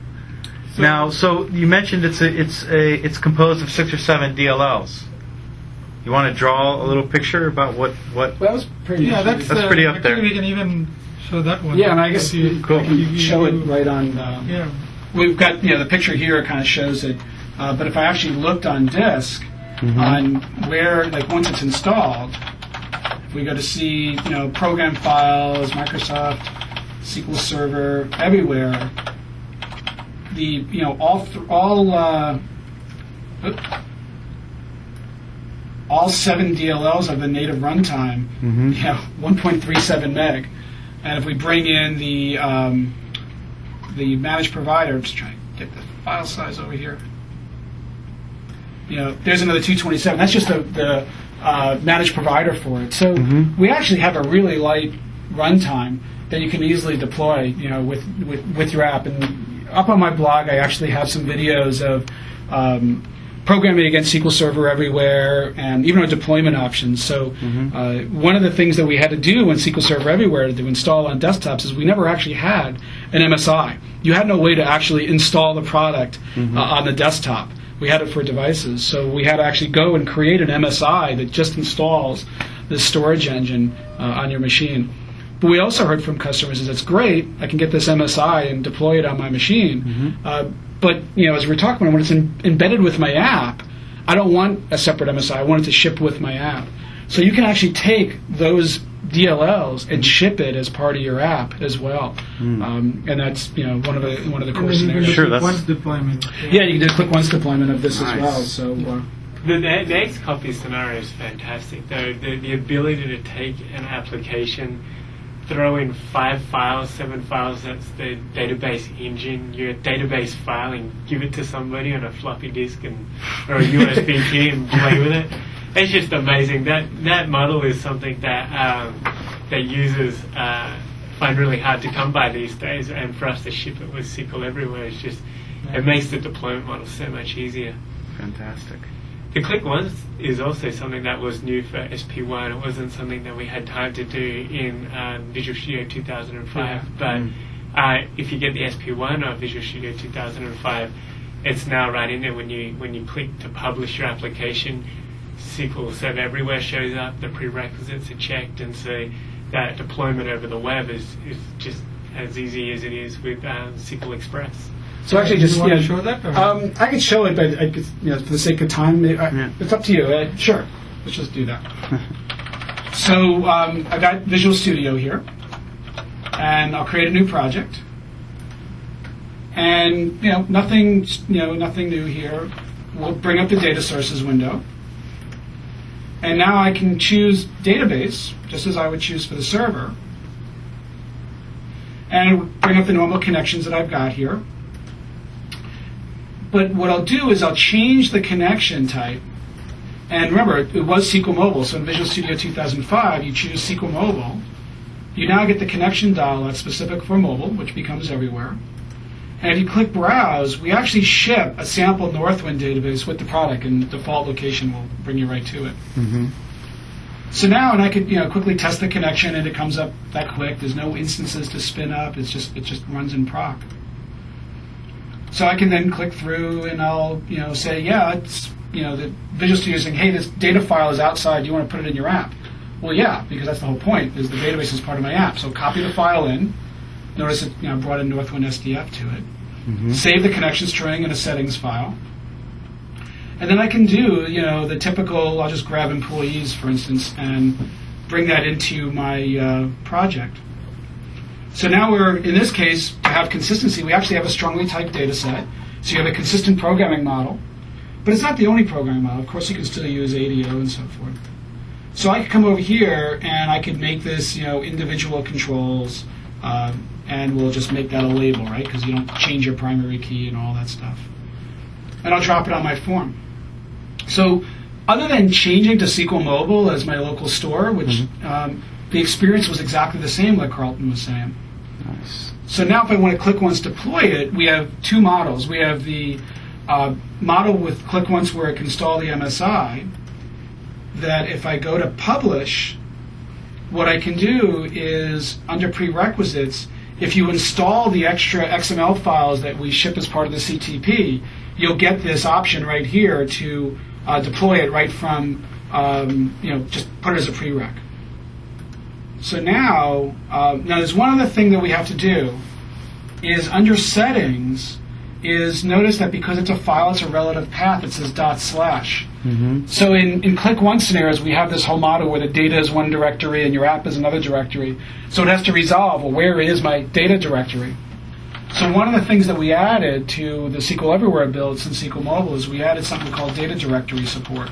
So you mentioned it's composed of 6 or 7 DLLs. You want to draw a little picture about what? Well, that was pretty. Yeah, That's pretty up there. actually, we can even show that one. Yeah, and I guess If you- Cool. I can you- show it you- right on. Yeah. We've got the picture here kind of shows it, but if I actually looked on disk on where once it's installed, if we go to see program files, Microsoft, SQL Server, everywhere, the all 7 DLLs of the native runtime, 1.37 meg, and if we bring in the managed provider, I'm just trying to get the file size over here. There's another 227. That's just the managed provider for it. So we actually have a really light runtime that you can easily deploy, with your app. And up on my blog, I actually have some videos of programming against SQL Server Everywhere, and even our deployment options. So one of the things that we had to do in SQL Server Everywhere to install on desktops is we never actually had an MSI. You had no way to actually install the product on the desktop. We had it for devices. So we had to actually go and create an MSI that just installs the storage engine on your machine. But we also heard from customers is it's great, I can get this MSI and deploy it on my machine. But as we're talking about, when it's embedded with my app, I don't want a separate MSI. I want it to ship with my app. So you can actually take those DLLs and ship it as part of your app as well. And that's one of the core scenarios. Sure, that's- once deployment. Yeah, you can do a quick once deployment of this Nice. as well. So The Xcopy scenario is fantastic. The ability to take an application, throw in 5 files, 7 files, that's the database engine, your database file, and give it to somebody on a floppy disk or a USB key and play with it. It's just amazing. That model is something that users find really hard to come by these days, and for us to ship it with SQL Everywhere, it makes the deployment model so much easier. Fantastic. The Click Once is also something that was new for SP1. It wasn't something that we had time to do in Visual Studio 2005. But if you get the SP1 of Visual Studio 2005, it's now right in there when you click to publish your application. SQL Server Everywhere shows up, the prerequisites are checked, and so that deployment over the web is just as easy as it is with SQL Express. So actually, Do just you want to show that? Or? I could show it, but I could, for the sake of time, it's up to you. Sure, let's just do that. So I've got Visual Studio here, and I'll create a new project. And nothing new here. We'll bring up the data sources window, and now I can choose database just as I would choose for the server, and bring up the normal connections that I've got here. But what I'll do is I'll change the connection type. And remember, it was SQL Mobile, so in Visual Studio 2005, you choose SQL Mobile. You now get the connection dialog specific for mobile, which becomes everywhere. And if you click Browse, we actually ship a sample Northwind database with the product, and default location will bring you right to it. Mm-hmm. So now, and I could quickly test the connection, and it comes up that quick. There's no instances to spin up. It just runs in proc. So I can then click through, and I'll say, yeah, it's the Visual Studio is saying, hey, this data file is outside. Do you want to put it in your app? Well, yeah, because that's the whole point. Is the database is part of my app. So copy the file in. Notice it brought in Northwind SDF to it. Mm-hmm. Save the connection string in a settings file. And then I can do, the typical, I'll just grab employees, for instance, and bring that into my project. So now in this case, to have consistency, we actually have a strongly typed data set. So you have a consistent programming model. But it's not the only programming model. Of course, you can still use ADO and so forth. So I could come over here, and I could make this, individual controls, and we'll just make that a label, right? Because you don't change your primary key and all that stuff. And I'll drop it on my form. So other than changing to SQL Mobile as my local store, which the experience was exactly the same, like Carlton was saying. Nice. So now if I want to click once deploy it, we have two models. We have the model with click once where it can install the MSI, that if I go to publish, what I can do is under prerequisites, if you install the extra XML files that we ship as part of the CTP, you'll get this option right here to deploy it right from, just put it as a prereq. So now there's one other thing that we have to do is under settings is notice that because it's a file, it's a relative path, it says /. Mm-hmm. So in click once scenarios, we have this whole model where the data is one directory and your app is another directory. So it has to resolve, well, where is my data directory? So one of the things that we added to the SQL Everywhere build since SQL Mobile is we added something called data directory support.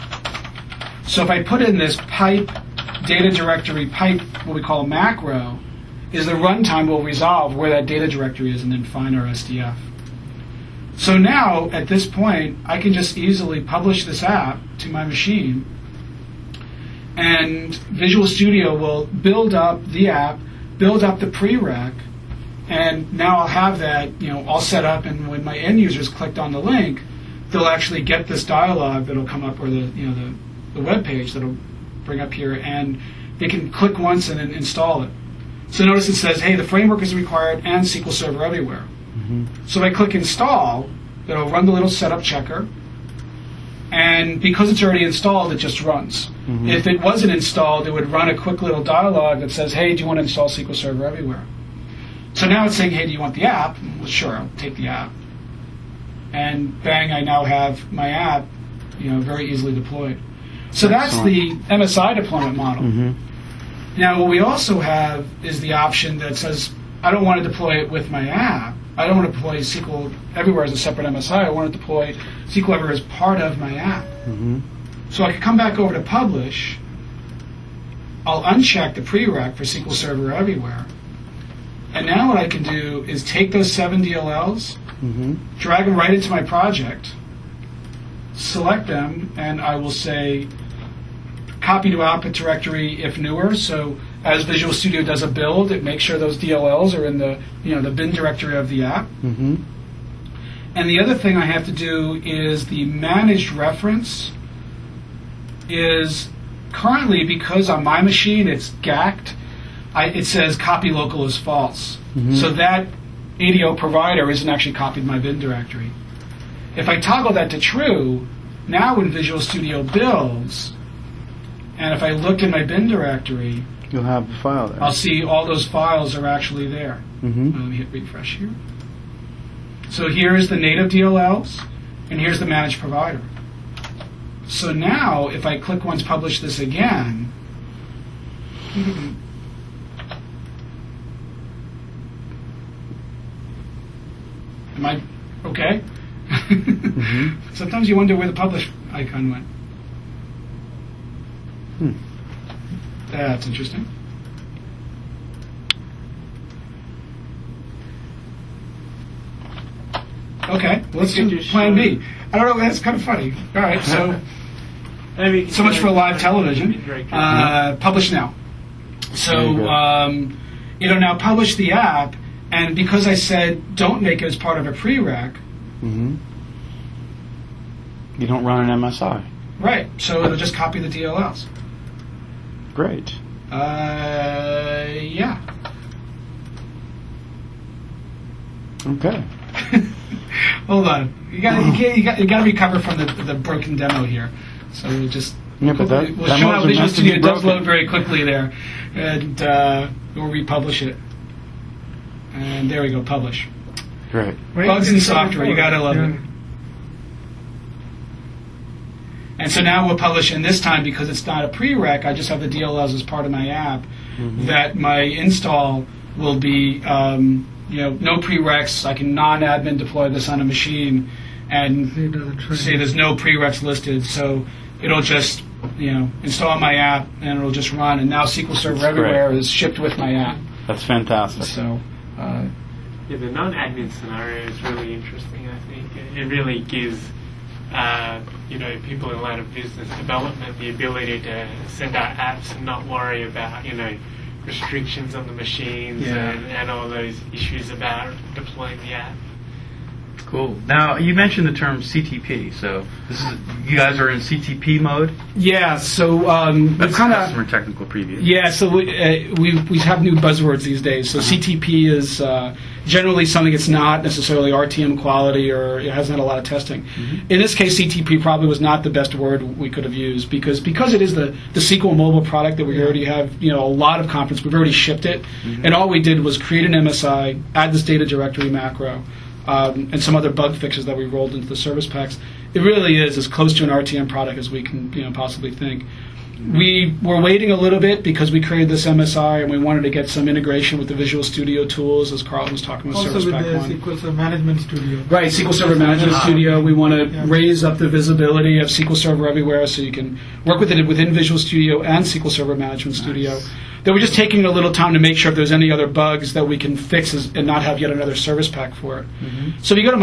So if I put in this pipe, data directory pipe, what we call a macro, is the runtime will resolve where that data directory is and then find our SDF. So now, at this point, I can just easily publish this app to my machine, and Visual Studio will build up the app, build up the prereq, and now I'll have that all set up, and when my end users clicked on the link, they'll actually get this dialog that'll come up, or the web page that'll bring up here, and they can click once and then install it. So notice it says, hey, the framework is required and SQL Server Everywhere. Mm-hmm. So if I click install, it'll run the little setup checker, and because it's already installed, it just runs. Mm-hmm. If it wasn't installed, it would run a quick little dialog that says, hey, do you want to install SQL Server Everywhere? So now it's saying, hey, do you want the app? Well, sure, I'll take the app. And bang, I now have my app very easily deployed. So that's the MSI deployment model. Mm-hmm. Now, what we also have is the option that says, I don't want to deploy it with my app. I don't want to deploy SQL Everywhere as a separate MSI. I want to deploy SQL Everywhere as part of my app. Mm-hmm. So I can come back over to Publish. I'll uncheck the prereq for SQL Server Everywhere. And now what I can do is take those 7 DLLs, Mm-hmm. drag them right into my project, select them, and I will say copy to output directory if newer. So as Visual Studio does a build, it makes sure those DLLs are in the the bin directory of the app. Mm-hmm. And the other thing I have to do is the managed reference is currently, because on my machine it's gacked, it says copy local is false. Mm-hmm. So that ADO provider isn't actually copied in my bin directory. If I toggle that to true, Now when Visual Studio builds, and if I look in my bin directory, You'll have the file there. I'll see all those files are actually there. Mm-hmm. Let me hit refresh here. So here's the native DLLs, and here's the managed provider. So now, if I click once publish this again, am I okay? Sometimes you wonder where the publish icon went. That's interesting. Okay, let's do plan B. I don't know, that's kind of funny. All right, so so much for live television. Publish now. So it'll now publish the app, and because I said don't make it as part of a prereq, You don't run an MSI. right, so it'll just copy the DLLs. Great. Yeah. Okay. Hold on. You got to recover from the broken demo here. So we'll just Yeah, but that we'll show how Visual meant to be Studio does broken. load very quickly there, and we'll republish it. And there we go, publish. Great. Bugs in software, you gotta love it. And so now we'll publish, and this time because it's not a prereq, I just have the DLLs as part of my app. That my install will be, no prereqs. I can non-admin deploy this on a machine, and say there's no prereqs listed. So it'll just, install my app, and it'll just run. And now SQL Server That's Everywhere great. is shipped with my app. That's fantastic. So. Yeah, the non-admin scenario is really interesting. I think it really gives people in line of business development the ability to send out apps and not worry about restrictions on the machines and all those issues about deploying the app. Cool. Now, you mentioned the term CTP, so you guys are in CTP mode? Yeah, so That's kind of customer technical preview. Yeah, so we have new buzzwords these days. So CTP is generally something that's not necessarily RTM quality or it hasn't had a lot of testing. In this case, CTP probably was not the best word we could have used because it is the SQL mobile product that we already have a lot of confidence. We've already shipped it, and all we did was create an MSI, add this data directory macro, and some other bug fixes that we rolled into the service packs. It really is as close to an RTM product as we can possibly think. We were waiting a little bit because we created this MSI and we wanted to get some integration with the Visual Studio tools, as Carlton was talking about. Also Service with Pack the 1. SQL Server Management Studio. Right, SQL Server Management Studio. We want to raise up the visibility of SQL Server Everywhere so you can work with it within Visual Studio and SQL Server Management Studio. That we're just taking a little time to make sure if there's any other bugs that we can fix and not have yet another service pack for it. So if you go to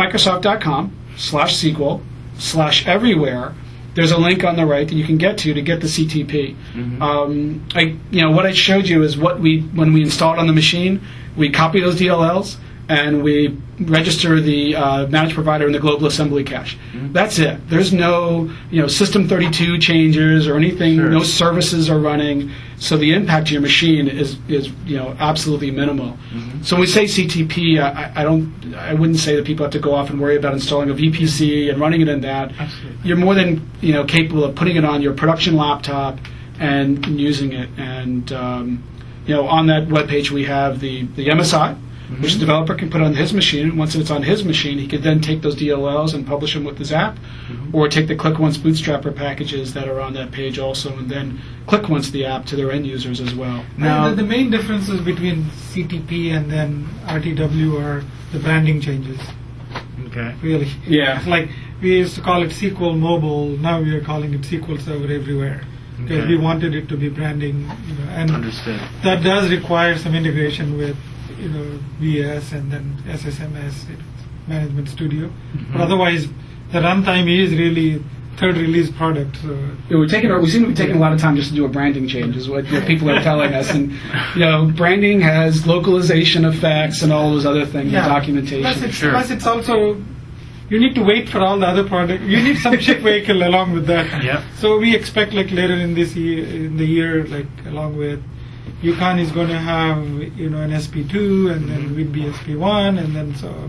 Microsoft.com/Sql/Everywhere, there's a link on the right that you can get to get the CTP. What I showed you is when we install it on the machine, we copy those DLLs and we register the managed provider in the global assembly cache. That's it. There's no system 32 changes or anything. Sure. No services are running. So the impact to your machine is absolutely minimal. So when we say CTP, I wouldn't say that people have to go off and worry about installing a VPC and running it in that. Absolutely. You're more than capable of putting it on your production laptop and using it. And on that webpage we have the MSI, which the developer can put on his machine. And once it's on his machine, he could then take those DLLs and publish them with his app, or take the ClickOnce Bootstrapper packages that are on that page also, and then ClickOnce the app to their end users as well. Now, the main differences between CTP and then RTW are the branding changes. Okay. Really. Yeah. Like we used to call it SQL Mobile, now we are calling it SQL Server Everywhere. Because we wanted it to be branding, and Understood. that does require some integration with VS and then SSMS Management Studio. But otherwise, the runtime is really third release product. So Yeah, we seem to be taking a lot of time just to do a branding change, is what people are telling us. And branding has localization effects and all those other things, documentation. Plus it's also, you need to wait for all the other product. You need some ship vehicle along with that. Yep. So we expect later in the year, along with UConn is going to have an SP2 and then with BSP1 and then so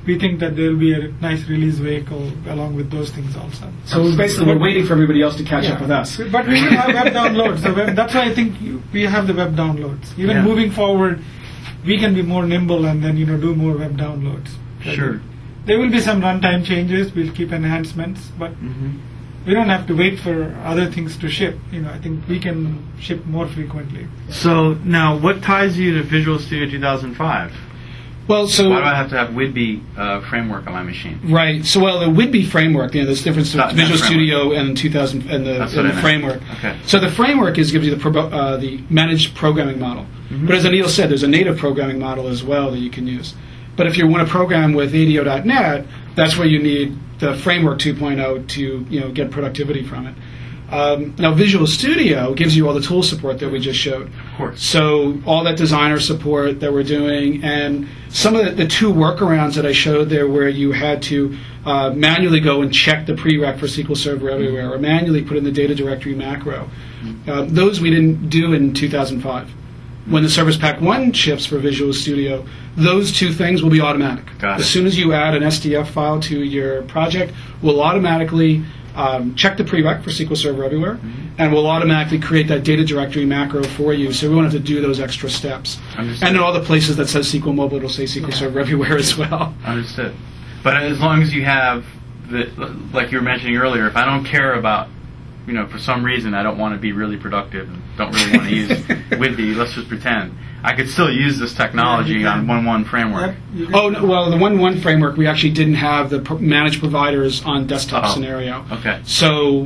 we think that there will be a nice release vehicle along with those things also. So basically, we're waiting for everybody else to catch up with us. But we will have web downloads. That's why I think we have the web downloads. Even Yeah. moving forward, we can be more nimble and then do more web downloads. Sure. There will be some runtime changes. We'll keep enhancements, but we don't have to wait for other things to ship. I think we can ship more frequently. So now, what ties you to Visual Studio 2005? Well, so Why do I have to have WIDBE framework on my machine? right. So the WIDBE framework. There's a difference Not between Visual framework. Studio and 2000 and That's the what I meant. framework. Okay. So the framework gives you the managed programming model. But as Anil said, there's a native programming model as well that you can use. But if you want to program with ADO.NET, that's where you need the framework 2.0 to get productivity from it. Now Visual Studio gives you all the tool support that we just showed. Of course. So all that designer support that we're doing, and some of the two workarounds that I showed there, where you had to manually go and check the prereq for SQL Server Everywhere, or manually put in the data directory macro. Those we didn't do in 2005. When the Service Pack 1 ships for Visual Studio, those two things will be automatic. Got it. As soon as you add an SDF file to your project, we'll automatically check the prereq for SQL Server Everywhere, and we'll automatically create that data directory macro for you, so we won't have to do those extra steps. Understood. And in all the places that says SQL Mobile, it'll say SQL Server Everywhere as well. Understood. But as long as you have, like you were mentioning earlier, if I don't care about, for some reason I don't want to be really productive and don't really want to use WIDBE, let's just pretend, I could still use this technology Yeah, you on can. 1.1 framework. You can- Oh, no, well, the 1.1 framework, we actually didn't have the managed providers on desktop Oh. scenario. Okay. So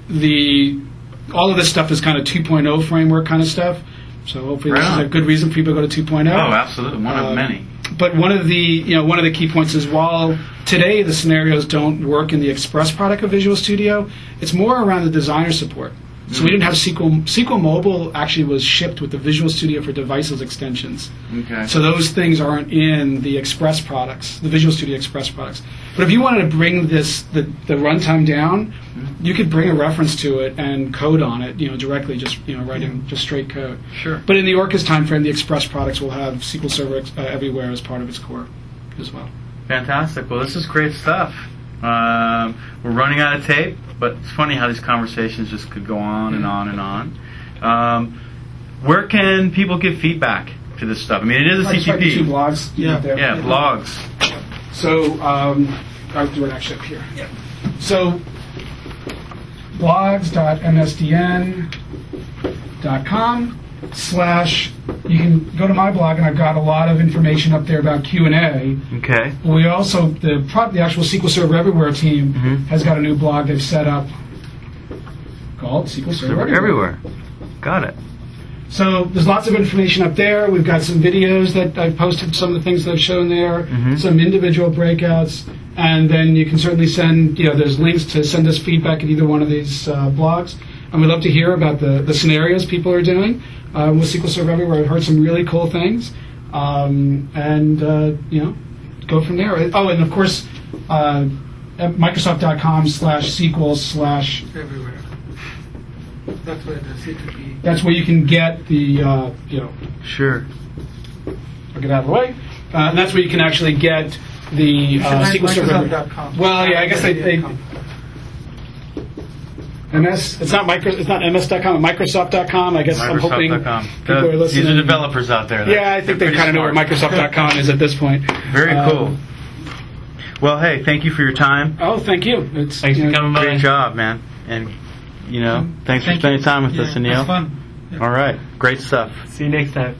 all of this stuff is kind of 2.0 framework kind of stuff. So hopefully Right this on. is a good reason for people to go to 2.0. Oh, absolutely. One of many. But one of the key points is, while today the scenarios don't work in the Express product of Visual Studio, it's more around the designer support. So we didn't have SQL Mobile actually was shipped with the Visual Studio for Devices extensions. Okay. So those things aren't in the Express products, the Visual Studio Express products. But if you wanted to bring the runtime down, you could bring a reference to it and code on it, directly, just writing just straight code. Sure. But in the Orcas timeframe, the Express products will have SQL Server Everywhere as part of its core as well. Fantastic. Well, this is great stuff. We're running out of tape, but it's funny how these conversations just could go on and on and on. Where can people give feedback to this stuff? I mean, it is a I just write the two CTP. blogs. Yeah. There. Yeah, blogs. So I'll do it actually up here. Yeah. So blogs.msdn.com/ you can go to my blog, and I've got a lot of information up there about Q&A. Okay. We also, the actual SQL Server Everywhere team has got a new blog they've set up called SQL Server Everywhere. Got it. So there's lots of information up there. We've got some videos that I've posted, some of the things that I've shown there, some individual breakouts, and then you can certainly send, there's links to send us feedback at either one of these blogs. And we'd love to hear about the scenarios people are doing with SQL Server Everywhere. I've heard some really cool things, and go from there. Oh, and of course, at Microsoft.com/SQL/ everywhere. That's where the CTP. that's where you can get the Sure. I'll get out of the way. And that's where you can actually get the SQL Server. Microsoft.com. Well, yeah, I guess they MS. It's not MS.com. Microsoft.com. I guess I'm hoping Microsoft.com. people are listening. These are developers out there. Yeah, I think they kind of know where Microsoft.com is at this point. Very cool. Well, hey, thank you for your time. Oh, thank you. It's Thanks for coming by. Great job, man. And thanks for spending time with us, That's Anil. fun. All right, great stuff. See you next time.